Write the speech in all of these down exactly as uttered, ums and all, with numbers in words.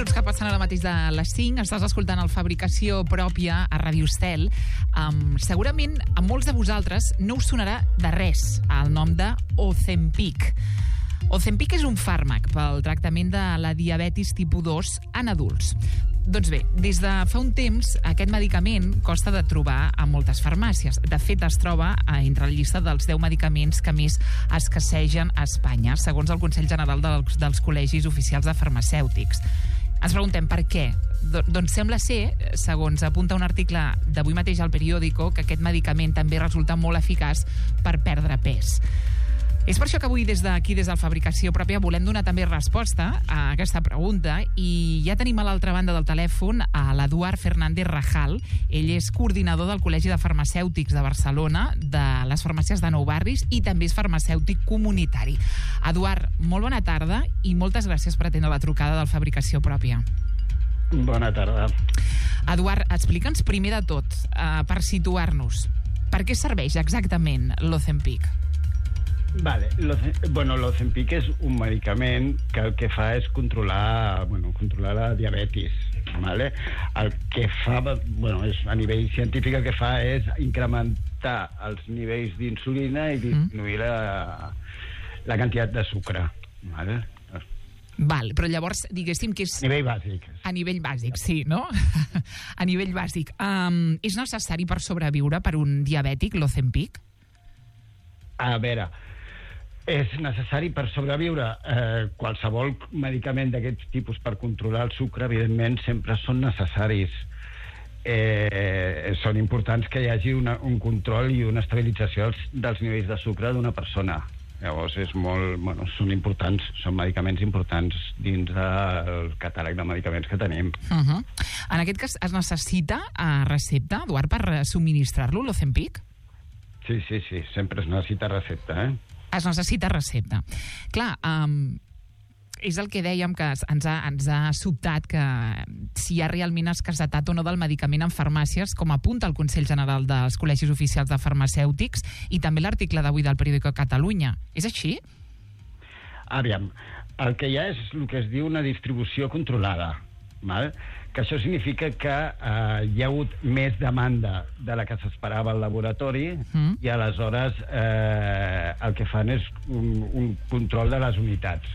minuts que passen ara mateix de les cinc. Estàs escoltant el Fabricació Pròpia a Ràdio Estel. Um, segurament a molts de vosaltres no us sonarà de res el nom de Ozempic. Ozempic és un fàrmac pel tractament de la diabetis tipus dos en adults. Doncs bé, des de fa un temps aquest medicament costa de trobar a moltes farmàcies. De fet, es troba entre la llista dels deu medicaments que més escassegen a Espanya, segons el Consell General dels, dels Col·legis Oficials de Farmacèutics. Ens preguntem per què. Doncs sembla ser, segons apunta un article d'avui mateix al Periódico, que aquest medicament també resulta molt eficaç per perdre pes. És per això que avui des d'aquí, des del Fabricació Pròpia, volem donar també resposta a aquesta pregunta i ja tenim a l'altra banda del telèfon a l'Eduard Fernández Rajal. Ell és coordinador del Col·legi de Farmacèutics de Barcelona, de les farmàcies de Nou Barris i també és farmacèutic comunitari. Eduard, molt bona tarda i moltes gràcies per atendre la trucada del Fabricació Pròpia. Bona tarda. Eduard, explica'ns primer de tot, eh, per situar-nos, per què serveix exactament l'Ozempic? Vale, bueno, l'Ozempic és un medicament que el que fa és controlar, bueno, controlar la diabetis, vale? El que fa, bueno, és, a nivell científic el que fa és incrementar els nivells d'insulina i disminuir la, la quantitat de sucre, vale? Val, però llavors, diguéssim que és... A nivell bàsic. A nivell bàsic, sí, no? A nivell bàsic. Um, és necessari per sobreviure per un diabètic, l'Ozempic? A veure, és necessari per sobreviure. Eh, qualsevol medicament d'aquest tipus per controlar el sucre, evidentment, sempre són necessaris. Eh, són importants que hi hagi una, un control i una estabilització dels, dels nivells de sucre d'una persona. Llavors, és molt, bueno, són importants, són medicaments importants dins del catàleg de medicaments que tenim. Uh-huh. En aquest cas, es necessita uh, recepta, Eduard, per subministrar-lo, l'Ozempic? Sí, sí, sí, sempre es necessita recepta, eh? Es necessita recepta. Clar, um, és el que dèiem, que ens ha, ens ha sobtat que si hi ha realment escassetat o no del medicament en farmàcies, com apunta el Consell General dels Col·legis Oficials de Farmacèutics i també l'article d'avui del Periódico de Catalunya. És així? Aviam, el que hi ha és el que es diu una distribució controlada, val? Que això significa que eh, hi ha hagut més demanda de la que s'esperava al laboratori mm. i aleshores eh, el que fan és un, un control de les unitats.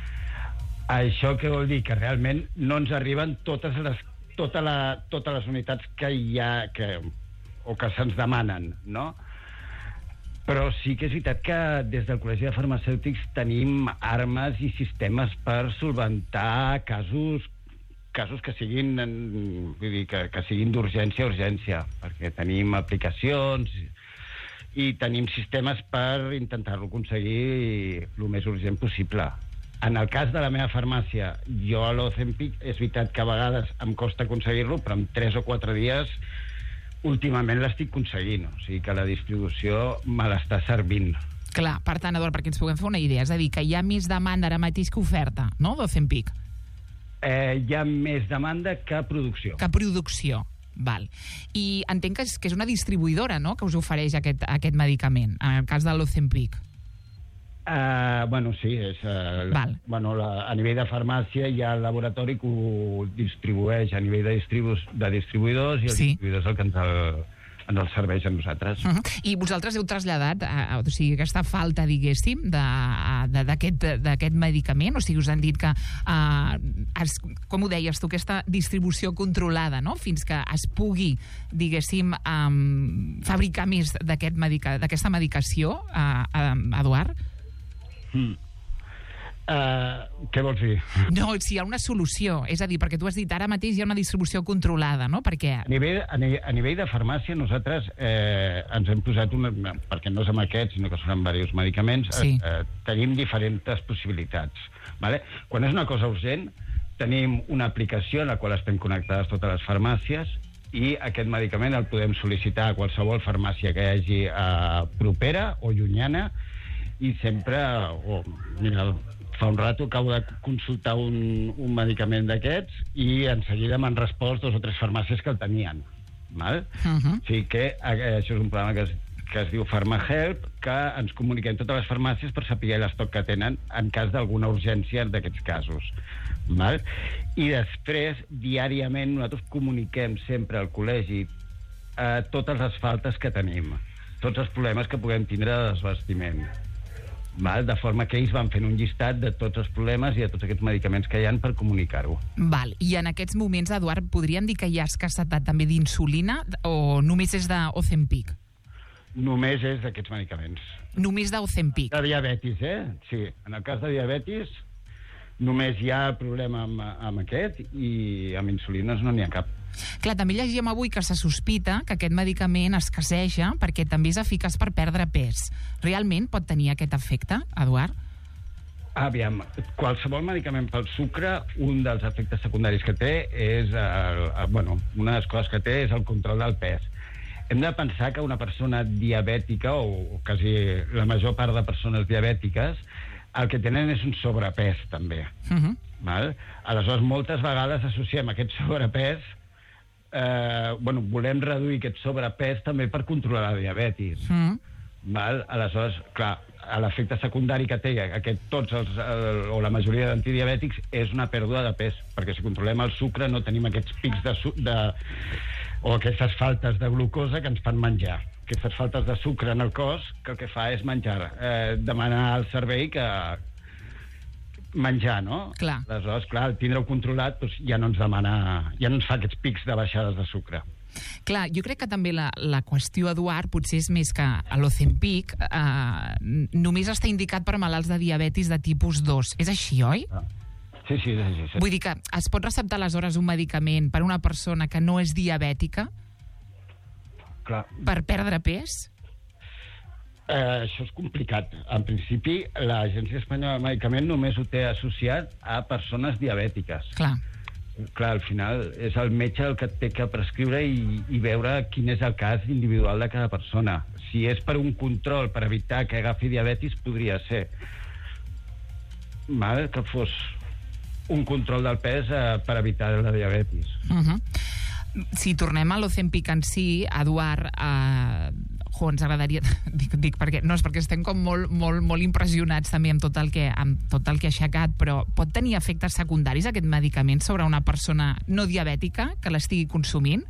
Això què vol dir? Que realment no ens arriben totes les, tota la, totes les unitats que hi ha que, o que se'ns demanen, no? Però sí que és veritat que des del Col·legi de Farmacèutics tenim armes i sistemes per solventar casos casos que siguin, vull dir, que, que siguin d'urgència a urgència, perquè tenim aplicacions i, i tenim sistemes per intentar-lo aconseguir el més urgent possible. En el cas de la meva farmàcia, jo a l'Ozempic, és veritat que a vegades em costa aconseguir-lo, però en tres o quatre dies últimament l'estic aconseguint, o sigui que la distribució me l'està servint. Clar, per tant, Eduard, perquè ens puguem fer una idea, és a dir, que hi ha més demanda ara mateix que oferta, no, d'Ozempic? Eh, hi ha més demanda que producció. Que producció, val. I entenc que és, que és una distribuïdora, no?, que us ofereix aquest, aquest medicament, en el cas de l'Ozempic. Uh, bueno, sí, és, uh, val. Bueno, la, a nivell de farmàcia hi ha el laboratori que ho distribueix a nivell de, distribu de distribuïdors i els sí. distribuïdors el que ens el, ens el serveix a nosaltres. Uh -huh. I vosaltres heu traslladat uh, o sigui, aquesta falta, diguéssim, d'aquest medicament? O sigui, us han dit que, uh, es, com ho deies tu, aquesta distribució controlada, no?, fins que es pugui, diguéssim, um, fabricar més d'aquest medica, d'aquesta medicació, uh, uh, Eduard? Mm. Uh, què vols dir? No, si hi ha una solució, és a dir, perquè tu has dit ara mateix hi ha una distribució controlada, no? Perquè... A nivell, a nivell, a nivell de farmàcia nosaltres eh, ens hem posat una, perquè no és amb aquests, sinó que són amb diversos medicaments, sí. eh, tenim diferents possibilitats, vale? Quan és una cosa urgent, tenim una aplicació en la qual estem connectades totes les farmàcies i aquest medicament el podem sol·licitar a qualsevol farmàcia que hi hagi eh, propera o llunyana i sempre, oh, mira, fa un rato acabo de consultar un, un medicament d'aquests i en seguida m'han respost dos o tres farmàcies que el tenien, val? Uh-huh. O sigui que eh, això és un problema que, que es diu PharmaHelp, que ens comuniquem totes les farmàcies per saber l'estoc que tenen en cas d'alguna urgència d'aquests casos. Val? I després, diàriament, nosaltres comuniquem sempre al col·legi eh, totes les faltes que tenim, tots els problemes que puguem tindre de desvestiment. Val? De forma que ells van fent un llistat de tots els problemes i de tots aquests medicaments que hi ha per comunicar-ho. Val. I en aquests moments, Eduard, podríem dir que hi ha escassetat també d'insulina o només és d'Ozempic? Només és d'aquests medicaments. Només d'Ozempic? De diabetis, eh? Sí. En el cas de diabetis, només hi ha problema amb, amb aquest i amb insulines no n'hi ha cap. Clar, també llegíem avui que se sospita que aquest medicament escasseja perquè també és eficaç per perdre pes. Realment pot tenir aquest efecte, Eduard? Aviam, qualsevol medicament pel sucre, un dels efectes secundaris que té és, el, el, bueno, una de les coses que té és el control del pes. Hem de pensar que una persona diabètica, o quasi la major part de persones diabètiques, el que tenen és un sobrepès, també. Uh-huh. Val? Aleshores, moltes vegades associem aquest sobrepès Eh, bueno, volem reduir aquest sobrepès també per controlar la diabetis. Mm. Val? Aleshores, clar, l'efecte secundari que té aquest, tots els, el, o la majoria d'antidiabètics és una pèrdua de pes, perquè si controlem el sucre no tenim aquests pics de, de o aquestes faltes de glucosa que ens fan menjar. Aquestes faltes de sucre en el cos que el que fa és menjar, eh, demanar al cervell que menjar, no? Clar. Aleshores, clar, al tindre-ho controlat, doncs ja no ens demana, ja no ens fa aquests pics de baixades de sucre. Clar, jo crec que també la, la qüestió, Eduard, potser és més que l'Ozempic eh, només està indicat per malalts de diabetis de tipus dos. És així, oi? Ah. Sí, sí, sí, sí, sí. Vull dir que es pot receptar aleshores un medicament per una persona que no és diabètica? Clar. Per perdre pes? Eh, això és complicat. En principi, l'Agència Espanyola del Medicament només ho té associat a persones diabètiques. Clar. Clar, al final és el metge el que té que prescriure i, i veure quin és el cas individual de cada persona. Si és per un control, per evitar que agafi diabetis, podria ser. Mal que fos un control del pes eh, per evitar la diabetis. Uh-huh. Si tornem a l'Ozempic en si, Eduard, eh, jo, ens agradaria... Dic, dic perquè, no, és perquè estem com molt, molt, molt impressionats també amb tot, el que, amb tot el que ha aixecat, però pot tenir efectes secundaris aquest medicament sobre una persona no diabètica que l'estigui consumint?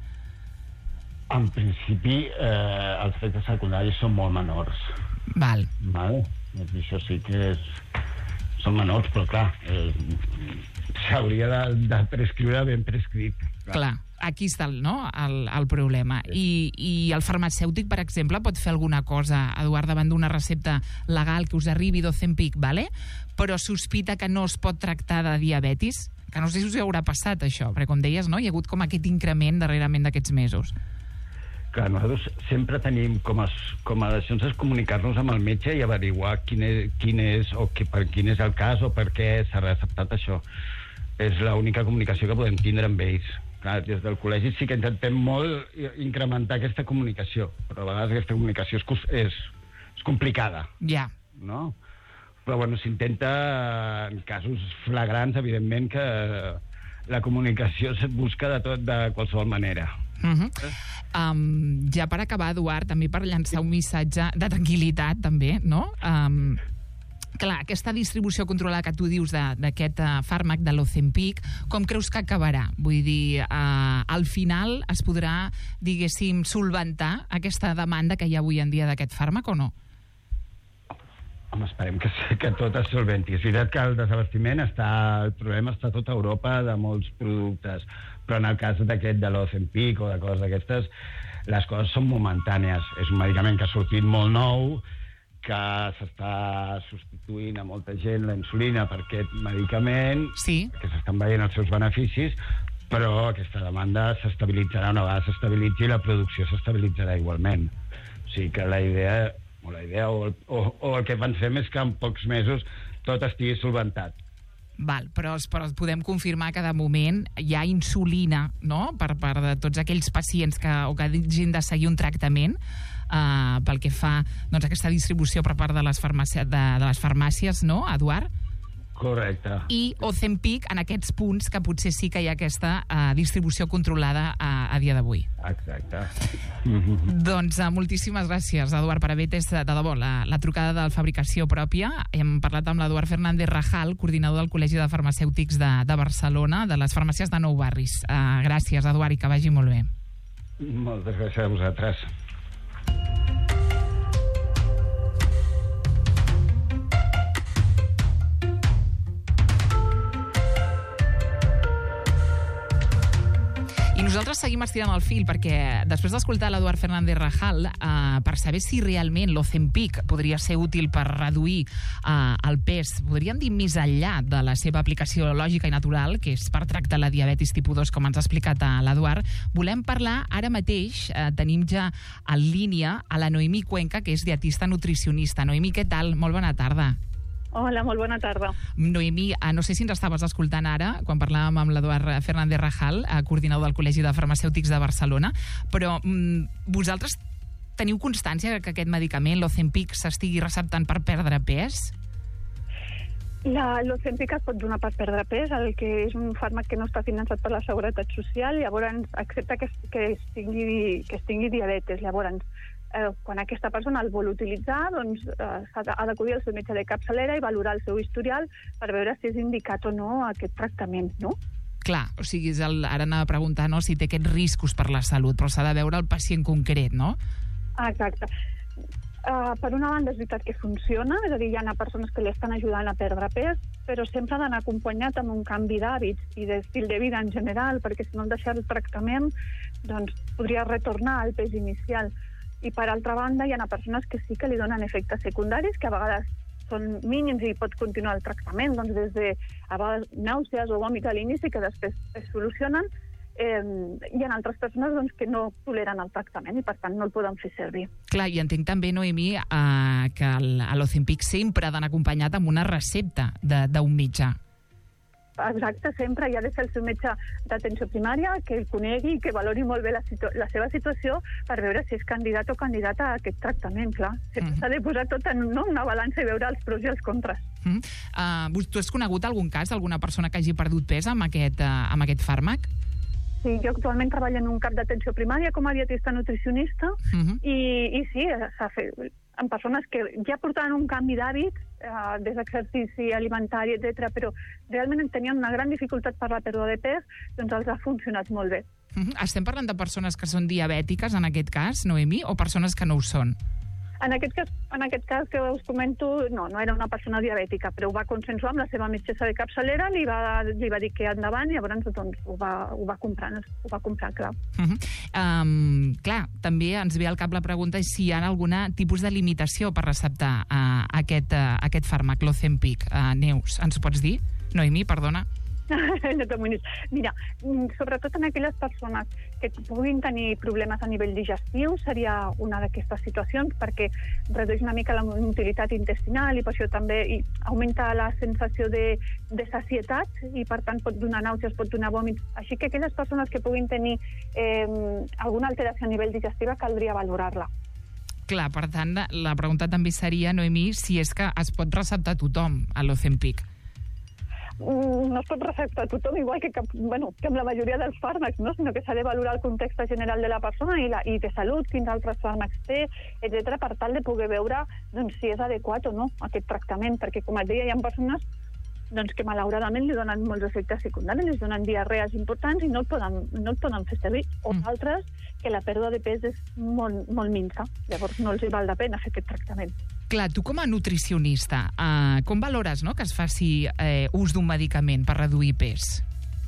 En principi, eh, els efectes secundaris són molt menors. Val. Val? Això sí que és... són menors, però clar, eh, s'hauria de, de prescriure ben prescrit. Clar. clar. Aquí està el, no? el, el problema. I, I el farmacèutic, per exemple, pot fer alguna cosa, Eduard, davant d'una recepta legal que us arribi d'Ozempic, vale? Però sospita que no es pot tractar de diabetis? Que no sé si us haurà passat, això, perquè, com deies, no? Hi ha hagut com aquest increment darrerament d'aquests mesos. Clar, nosaltres sempre tenim com a, com a decisions és comunicar-nos amb el metge i averiguar quin és, quin és, o que, per quin és el cas o per què s'ha receptat això. És l'única comunicació que podem tindre amb ells. Clar, des del col·legi sí que intentem molt incrementar aquesta comunicació, però a vegades aquesta comunicació és, és, és complicada. Ja. No? Però, bueno, s'intenta en casos flagrants, evidentment, que la comunicació es busca de tot, de qualsevol manera. Uh-huh. um, ja per acabar, Eduard, també per llançar un missatge de tranquil·litat, també, no? Um, clar, aquesta distribució controlada que tu dius d'aquest uh, fàrmac de l'Ozempic, com creus que acabarà? Vull dir, uh, al final es podrà, diguéssim, solventar aquesta demanda que hi ha avui en dia d'aquest fàrmac o no? Home, esperem que, que tot es solventi. És veritat que el desabastiment està... El problema està a tota Europa de molts productes, però en el cas d'aquest de l'Ozempic o de coses d'aquestes, les coses són momentànies. És un medicament que ha sortit molt nou, que s'està substituint a molta gent la insulina per aquest medicament, sí. que s'estan veient els seus beneficis, però aquesta demanda s'estabilitzarà una vegada s'estabilitzi i la producció s'estabilitzarà igualment. O sigui que la idea... o la idea o el, o, o el que pensem és que en pocs mesos tot estigui solventat. Val, però, però podem confirmar que de moment hi ha insulina, no?, per part de tots aquells pacients que, o que hagin de seguir un tractament uh, pel que fa, doncs, aquesta distribució per part de les farmàcies, de, de les farmàcies, no, Eduard? Correcte. I Ozempic en aquests punts que potser sí que hi ha aquesta uh, distribució controlada a, a dia d'avui. Exacte. Doncs uh, moltíssimes gràcies, Eduard Parabetes, de debò, la, la trucada de fabricació pròpia. Hem parlat amb l'Eduard Fernández Rajal, coordinador del Col·legi de Farmacèutics de, de Barcelona, de les farmàcies de Nou Barris. Uh, gràcies, Eduard, i que vagi molt bé. Moltes gràcies a vosaltres. I nosaltres seguim estirant el fil perquè després d'escoltar l'Eduard Fernández Rajal, eh, per saber si realment l'Ozempic podria ser útil per reduir eh, el pes, podríem dir més enllà de la seva aplicació lògica i natural, que és per tractar la diabetis tipus dos, com ens ha explicat a l'Eduard, volem parlar ara mateix, eh, tenim ja en línia a la Noemí Cuenca, que és dietista nutricionista. Noemí, què tal? Molt bona tarda. Hola, molt bona tarda. Noemí, no sé si ens estaves escoltant ara, quan parlàvem amb l'Eduard Fernández Rajal, coordinador del Col·legi de Farmacèutics de Barcelona, però mm, vosaltres teniu constància que aquest medicament, l'Ozempic, s'estigui receptant per perdre pes? L'Ozempic es pot donar per perdre pes, el que és un fàrmac que no està finançat per la Seguretat Social, llavors accepta que, que, es tingui, que es tingui diabetes. Llavors, eh, quan aquesta persona el vol utilitzar, doncs eh, ha d'acudir al seu metge de capçalera i valorar el seu historial per veure si és indicat o no aquest tractament, no? Clar, o sigui, és el, ara anava a preguntar, no?, si té aquests riscos per la salut, però s'ha de veure el pacient concret, no? Exacte. Uh, per una banda és veritat que funciona, és a dir, hi ha persones que li estan ajudant a perdre pes, però sempre ha d'anar acompanyat amb un canvi d'hàbits i d'estil de vida en general, perquè si no el deixar el tractament, doncs podria retornar al pes inicial. I per altra banda hi ha persones que sí que li donen efectes secundaris, que a vegades són mínims i pot continuar el tractament, doncs des de a vegades nàusees o vòmit a l'inici que després es solucionen. Eh, hi ha altres persones doncs, que no toleren el tractament i per tant no el poden fer servir. Clar, i entenc també, Noemí, eh, que l'Ozempic sempre ha d'anar acompanyat amb una recepta d'un metge. Exacte, sempre hi ha de ser el seu metge d'atenció primària, que el conegui i que valori molt bé la, la seva situació per veure si és candidat o candidata a aquest tractament, clar. Sempre uh-huh. s'ha de posar tot en no, una balança i veure els pros i els contres. Uh-huh. Uh, tu has conegut algun cas d'alguna persona que hagi perdut pes amb aquest, uh, amb aquest fàrmac? Sí, jo actualment treballo en un cap d'atenció primària com a dietista nutricionista uh-huh. i, i sí, s'ha fet en persones que ja portaven un canvi d'hàbits, eh, des d'exercici alimentari, etcètera, però realment tenien una gran dificultat per la pèrdua de pes, doncs els ha funcionat molt bé. Uh-huh. Estem parlant de persones que són diabètiques, en aquest cas, Noemí, o persones que no ho són? En aquest cas, en aquest cas que us comento, no, no era una persona diabètica, però ho va consensuar amb la seva metgessa de capçalera, li va, li va dir que endavant i llavors doncs, ho, va, ho, va comprar, ho va comprar, clar. Uh-huh. um, clar, també ens ve al cap la pregunta si hi ha algun tipus de limitació per receptar uh, aquest, uh, aquest fàrmac, l'Ozempic. Uh, Neus, ens ho pots dir? Noemí, perdona. No t'amoïnis. Mira, sobretot en aquelles persones que puguin tenir problemes a nivell digestiu seria una d'aquestes situacions perquè redueix una mica la motilitat intestinal i per això també i augmenta la sensació de, de sacietat i per tant pot donar nàusees, pot donar vòmits. Així que aquelles persones que puguin tenir eh, alguna alteració a nivell digestiva caldria valorar-la. Clar, per tant, la pregunta també seria, Noemí, si és que es pot receptar a tothom a l'Ozempic. No es pot receptar a tothom, igual que, que, bueno, que amb la majoria dels fàrmacs, no? Sinó que s'ha de valorar el context general de la persona i, la, i de salut, quins altres fàrmacs té, etcètera, per tal de poder veure doncs, si és adequat o no aquest tractament, perquè, com et deia, hi ha persones doncs, que malauradament li donen molts efectes secundaris, li donen diarrees importants i no el poden, no el poden fer servir, o mm. altres que la pèrdua de pes és molt, molt minsa, llavors no els hi val la pena fer aquest tractament. Clar, tu com a nutricionista, uh, com valores, no?, que es faci eh, ús d'un medicament per reduir pes?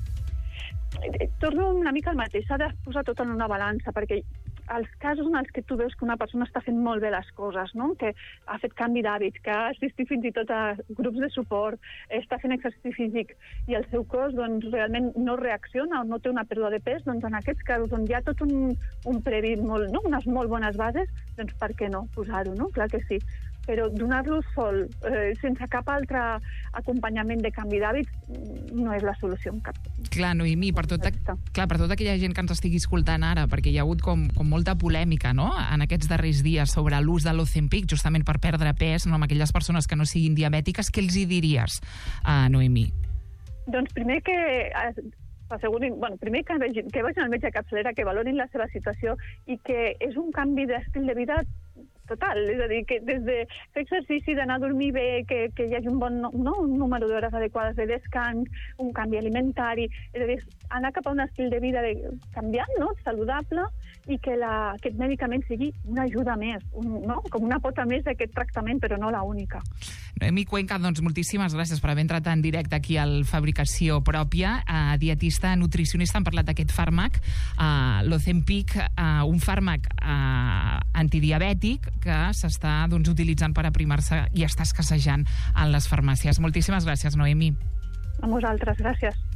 Torno una mica al mateix, s'ha de posar tot en una balança, perquè els casos en els que tu veus que una persona està fent molt bé les coses, no? Que ha fet canvi d'hàbits, que ha assistit fins i tot a grups de suport, està fent exercici físic i el seu cos doncs, realment no reacciona o no té una pèrdua de pes, doncs en aquests casos on hi ha tot un, un previ, molt, no? Unes molt bones bases, doncs per què no posar-ho, no? Clar que sí. però donar-lo sol, eh, sense cap altre acompanyament de canvi d'hàbits, no és la solució en cap. Clar, Noemí, per tota, clar, per tota aquella gent que ens estigui escoltant ara, perquè hi ha hagut com, com molta polèmica, no?, en aquests darrers dies sobre l'ús de l'Ozempic, justament per perdre pes, no?, amb aquelles persones que no siguin diabètiques, què els hi diries, uh, Noemí? Doncs primer que assegurin, bueno, primer que vegin, que vagin al metge de capçalera, que valorin la seva situació i que és un canvi d'estil de vida total, és a dir, que des de fer exercici, d'anar a dormir bé, que, que hi hagi un bon no, un número d'hores adequades de descans, un canvi alimentari, és a dir, anar cap a un estil de vida de, canviant, no?, saludable, i que la, aquest medicament sigui una ajuda més, un, no?, com una pota més d'aquest tractament, però no la única. Noemí Cuenca, doncs moltíssimes gràcies per haver entrat en directe aquí al Fabricació Pròpia. Uh, dietista, nutricionista, han parlat d'aquest fàrmac, uh, l'Ozempic, uh, un fàrmac uh, antidiabètic que s'està doncs, utilitzant per aprimar-se i està escassejant en les farmàcies. Moltíssimes gràcies, Noemí. A vosaltres, gràcies.